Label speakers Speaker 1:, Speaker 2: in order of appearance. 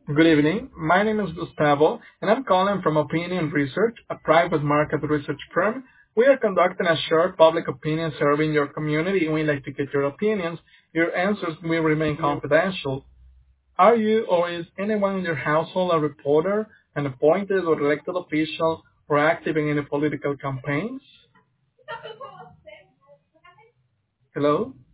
Speaker 1: Good evening. My name is Gustavo, and I'm calling from Opinion Research, a private market research firm. We are conducting a short public opinion survey in your community, and we'd like to get your opinions. Your answers will remain confidential. Are you or is anyone in your household a reporter, an appointed or elected official, or active in any political campaigns? Hello?